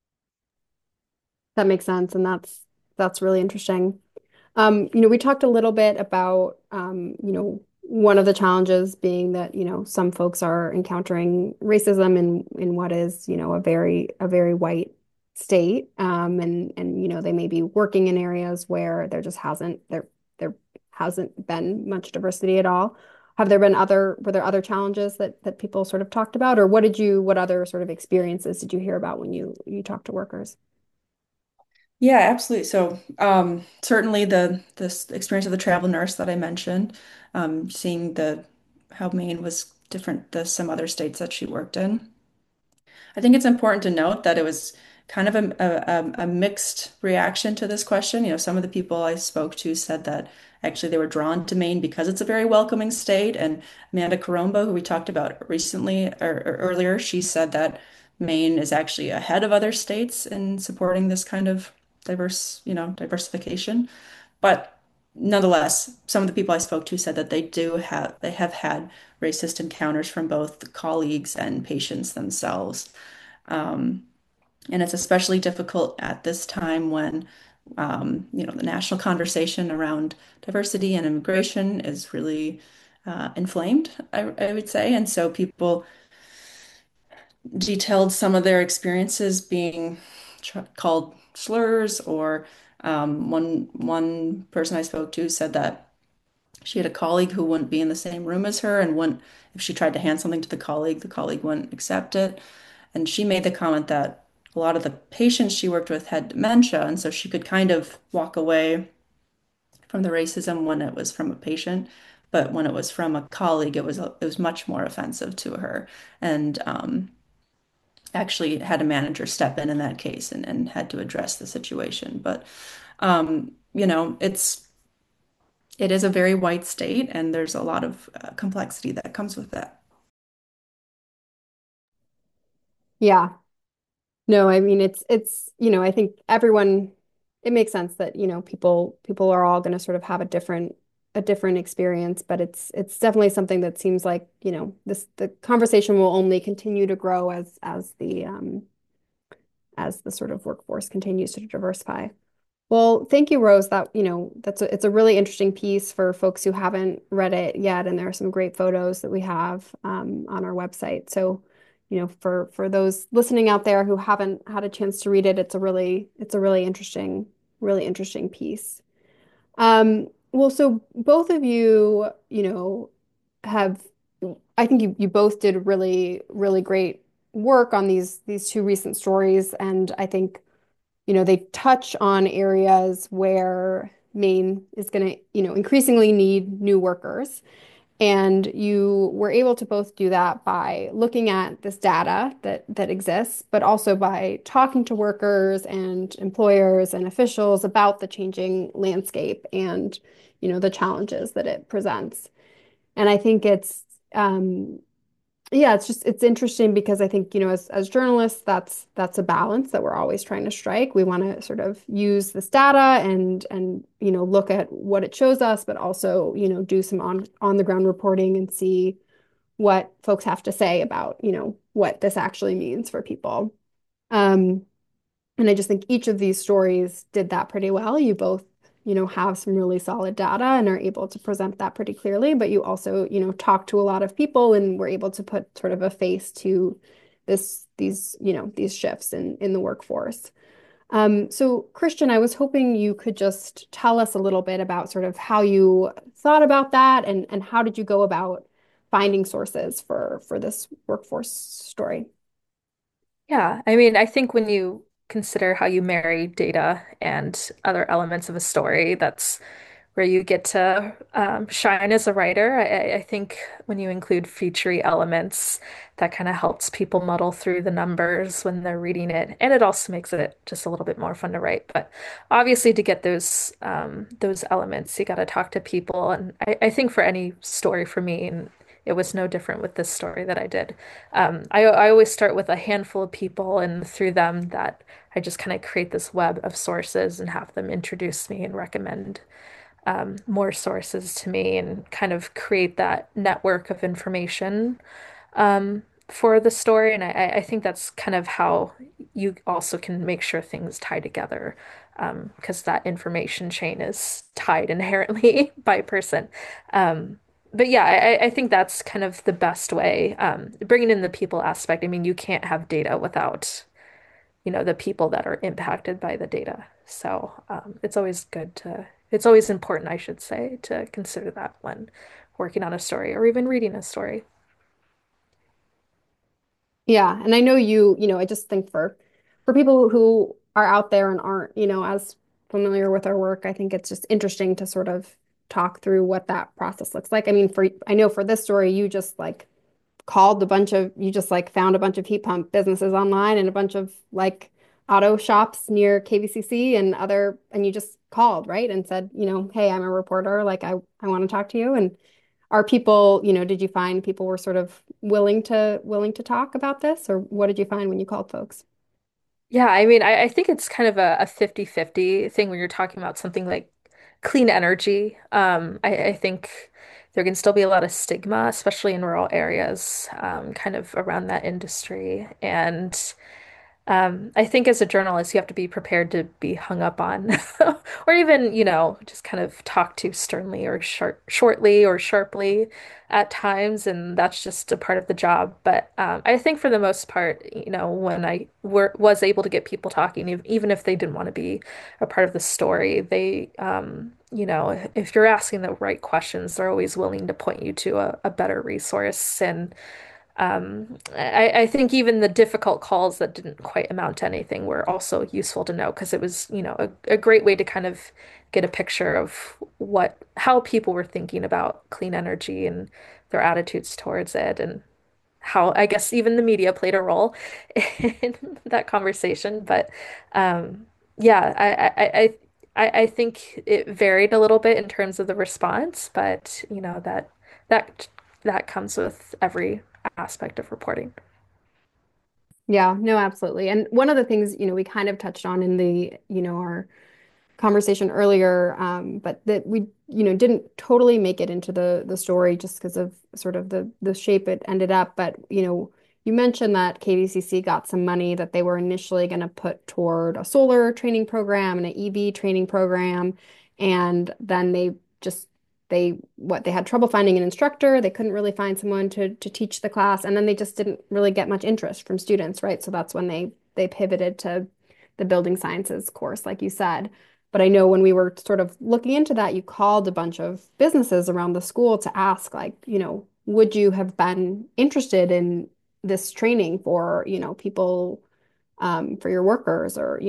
That makes sense, and that's really interesting. We talked a little bit about, one of the challenges being that, some folks are encountering racism in what is, a very white state. And they may be working in areas where there hasn't been much diversity at all. Were there other challenges that people sort of talked about, or what other sort of experiences did you hear about when you talked to workers? Yeah, absolutely. So, certainly the this experience of the travel nurse that I mentioned, seeing the how Maine was different than some other states that she worked in. I think it's important to note that it was kind of a mixed reaction to this question. Some of the people I spoke to said that actually they were drawn to Maine because it's a very welcoming state. And Amanda Carombo, who we talked about recently or earlier, she said that Maine is actually ahead of other states in supporting this kind of diversification. But nonetheless, some of the people I spoke to said that they have had racist encounters from both colleagues and patients themselves. Um, and it's especially difficult at this time when, the national conversation around diversity and immigration is really inflamed, I would say. And so people detailed some of their experiences being called slurs, or one person I spoke to said that she had a colleague who wouldn't be in the same room as her, and wouldn't, if she tried to hand something to the colleague wouldn't accept it. And she made the comment that a lot of the patients she worked with had dementia, and so she could kind of walk away from the racism when it was from a patient, but when it was from a colleague, it was much more offensive to her. And actually had a manager step in that case, and had to address the situation. But it is a very white state, and there's a lot of complexity that comes with that. Yeah. No, I mean I think it makes sense that, people are all going to sort of have a different experience, but it's definitely something that seems like, the conversation will only continue to grow as the sort of workforce continues to diversify. Well, thank you, Rose. It's a really interesting piece for folks who haven't read it yet, and there are some great photos that we have on our website. So, for those listening out there who haven't had a chance to read it, it's a really interesting piece. Well, so both of you, have I think you both did really, really great work on these two recent stories, and I think they touch on areas where Maine is going to, increasingly need new workers. And you were able to both do that by looking at this data that exists, but also by talking to workers and employers and officials about the changing landscape and, the challenges that it presents. And I think yeah, it's interesting because I think, as journalists, that's a balance that we're always trying to strike. We want to sort of use this data and look at what it shows us, but also, do some on the ground reporting and see what folks have to say about, what this actually means for people. Um, and I just think each of these stories did that pretty well. You both, have some really solid data and are able to present that pretty clearly, but you also, talk to a lot of people and were able to put sort of a face to these shifts in the workforce. So Christian, I was hoping you could just tell us a little bit about sort of how you thought about that and how did you go about finding sources for this workforce story? Yeah, I mean, I think when you consider how you marry data and other elements of a story, that's where you get to shine as a writer. I think when you include featurey elements, that kind of helps people muddle through the numbers when they're reading it, and it also makes it just a little bit more fun to write. But obviously, to get those elements, you got to talk to people, and I think for any story for me, and it was no different with this story that I did. I always start with a handful of people, and through them, that I just kind of create this web of sources and have them introduce me and recommend more sources to me and kind of create that network of information for the story. And I think that's kind of how you also can make sure things tie together, because that information chain is tied inherently by person. But yeah, I think that's kind of the best way. Bringing in the people aspect. I mean, you can't have data without, the people that are impacted by the data. So it's always important, I should say, to consider that when working on a story or even reading a story. Yeah, and I know I just think for people who are out there and aren't, as familiar with our work, I think it's just interesting to sort of talk through what that process looks like. I mean, I know for this story, you just like found a bunch of heat pump businesses online and a bunch of like auto shops near KVCC and you just called, right? And said, hey, I'm a reporter, like I want to talk to you. And are people, did you find people were sort of willing to talk about this, or what did you find when you called folks? Yeah, I mean, I think it's kind of a 50-50 thing when you're talking about something like clean energy. I think there can still be a lot of stigma, especially in rural areas, kind of around that industry. And I think as a journalist, you have to be prepared to be hung up on, or even, just kind of talked to sternly or shortly or sharply at times, and that's just a part of the job. But I think for the most part, when was able to get people talking, even if they didn't want to be a part of the story, if you're asking the right questions, they're always willing to point you to a better resource. And I think even the difficult calls that didn't quite amount to anything were also useful to know because it was, a great way to kind of get a picture of how people were thinking about clean energy and their attitudes towards it, and how I guess even the media played a role in that conversation. But yeah, I think it varied a little bit in terms of the response, but that that comes with every aspect of reporting. Yeah, no, absolutely. And one of the things, we kind of touched on in our conversation earlier, but that we, didn't totally make it into the story just because of sort of the shape it ended up. But, you mentioned that KVCC got some money that they were initially going to put toward a solar training program and an EV training program. And then just they had trouble finding an instructor. They couldn't really find someone to teach the class. And then they just didn't really get much interest from students, right? So that's when they pivoted to the building sciences course, like you said. But I know when we were sort of looking into that, you called a bunch of businesses around the school to ask, like, would you have been interested in this training for, people, for your workers, or,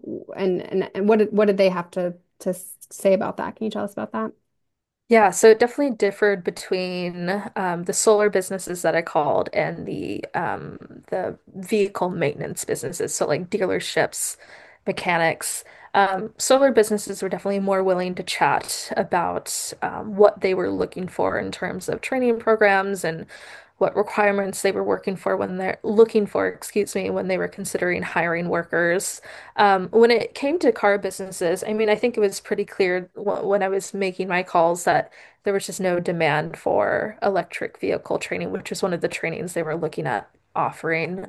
and what did they have to say about that? Can you tell us about that? Yeah, so it definitely differed between the solar businesses that I called and the vehicle maintenance businesses. So like dealerships, mechanics. Solar businesses were definitely more willing to chat about what they were looking for in terms of training programs and what requirements they were looking for, excuse me, when they were considering hiring workers. When it came to car businesses, I mean, I think it was pretty clear when I was making my calls that there was just no demand for electric vehicle training, which was one of the trainings they were looking at offering.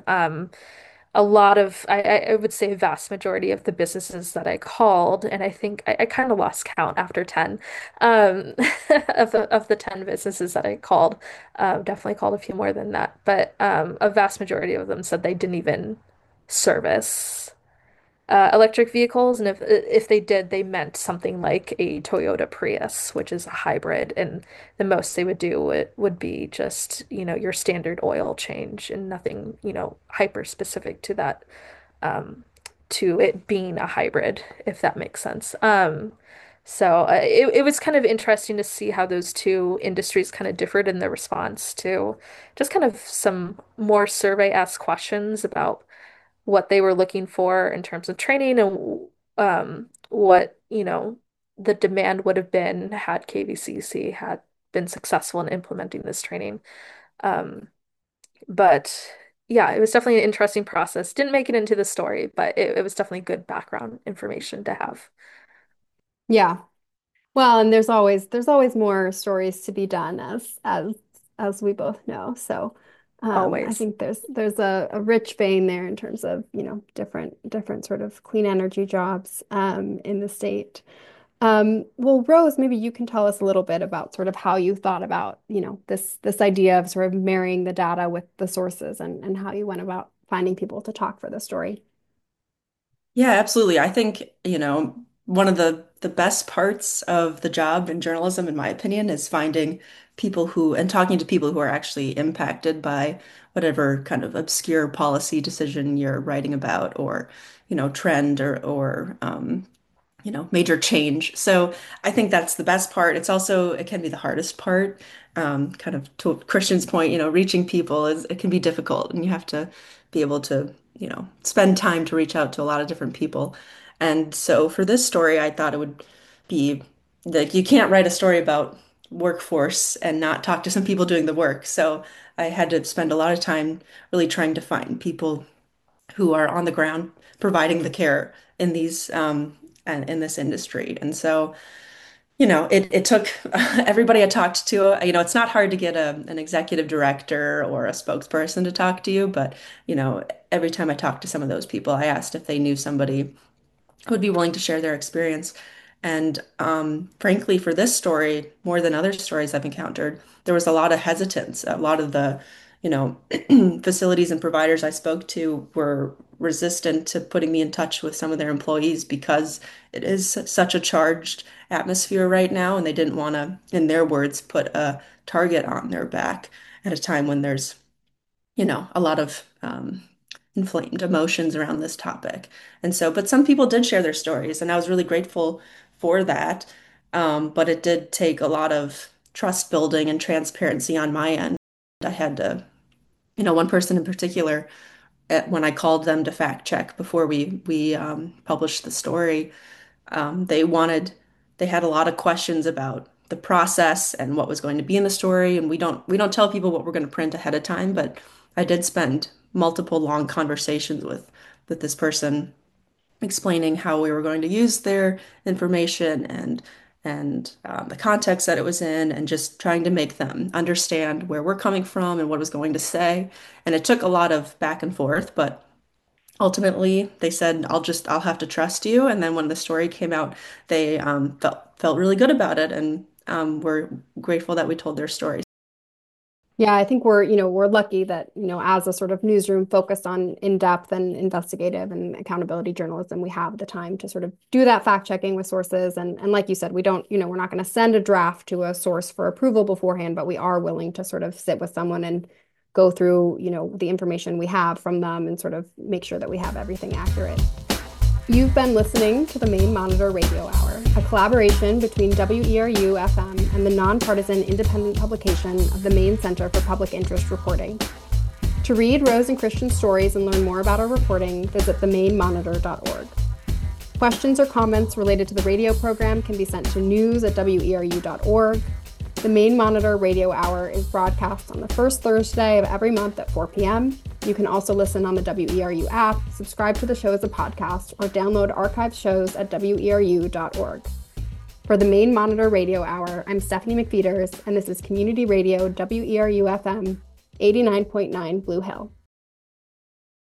A lot of, I would say, a vast majority of the businesses that I called, and I think I kind of lost count after 10, um, of the 10 businesses that I called, definitely called a few more than that, but a vast majority of them said they didn't even service electric vehicles, and if they did, they meant something like a Toyota Prius, which is a hybrid, and the most they would do would be just, your standard oil change and nothing, hyper specific to to it being a hybrid, if that makes sense. So it was kind of interesting to see how those two industries kind of differed in their response to just kind of some more survey-asked questions about what they were looking for in terms of training and what, the demand would have been had KVCC had been successful in implementing this training. Um, but yeah, it was definitely an interesting process. Didn't make it into the story, but it was definitely good background information to have. Yeah. Well, and there's always more stories to be done as we both know. So I Always. think there's a rich vein there in terms of, different sort of clean energy jobs in the state. Well, Rose, maybe you can tell us a little bit about sort of how you thought about, this idea of sort of marrying the data with the sources and how you went about finding people to talk for the story. Yeah, absolutely. I think, one of the best parts of the job in journalism, in my opinion, is finding people who and talking to people who are actually impacted by whatever kind of obscure policy decision you're writing about or, trend or major change. So I think that's the best part. It can be the hardest part. Kind of to Christian's point, reaching people it can be difficult and you have to be able to, spend time to reach out to a lot of different people. And so for this story, I thought it would be like you can't write a story about workforce and not talk to some people doing the work. So I had to spend a lot of time really trying to find people who are on the ground providing the care in these and in this industry. And so, it took everybody I talked to, it's not hard to get an executive director or a spokesperson to talk to you, but, every time I talked to some of those people, I asked if they knew somebody would be willing to share their experience. And frankly, for this story, more than other stories I've encountered, there was a lot of hesitance. A lot of the, you know, facilities and providers I spoke to were resistant to putting me in touch with some of their employees because it is such a charged atmosphere right now, and they didn't want to, in their words, put a target on their back at a time when there's a lot of inflamed emotions around this topic. And so, but some people did share their stories, and I was really grateful for that. But it did take a lot of trust building and transparency on my end. I had to, one person in particular, when I called them to fact check before we published the story, they had a lot of questions about the process and what was going to be in the story. And we don't tell people what we're going to print ahead of time, but I did spend multiple long conversations with this person explaining how we were going to use their information and the context that it was in, and just trying to make them understand where we're coming from and what I was going to say. And it took a lot of back and forth, but ultimately they said I'll have to trust you. And then when the story came out, they felt really good about it, and we're grateful that we told their story. Yeah, I think we're lucky that, as a sort of newsroom focused on in-depth and investigative and accountability journalism, we have the time to sort of do that fact checking with sources. And like you said, we don't, we're not going to send a draft to a source for approval beforehand, but we are willing to sort of sit with someone and go through, the information we have from them and sort of make sure that we have everything accurate. You've been listening to the Maine Monitor Radio Hour, a collaboration between WERU-FM and the nonpartisan independent publication of the Maine Center for Public Interest Reporting. To read Rose and Christian's stories and learn more about our reporting, visit themainmonitor.org. Questions or comments related to the radio program can be sent to news@weru.org. The Maine Monitor Radio Hour is broadcast on the first Thursday of every month at 4 p.m. You can also listen on the WERU app, subscribe to the show as a podcast, or download archived shows at weru.org. For the Maine Monitor Radio Hour, I'm Stephanie McFeeters, and this is Community Radio WERU-FM 89.9 Blue Hill.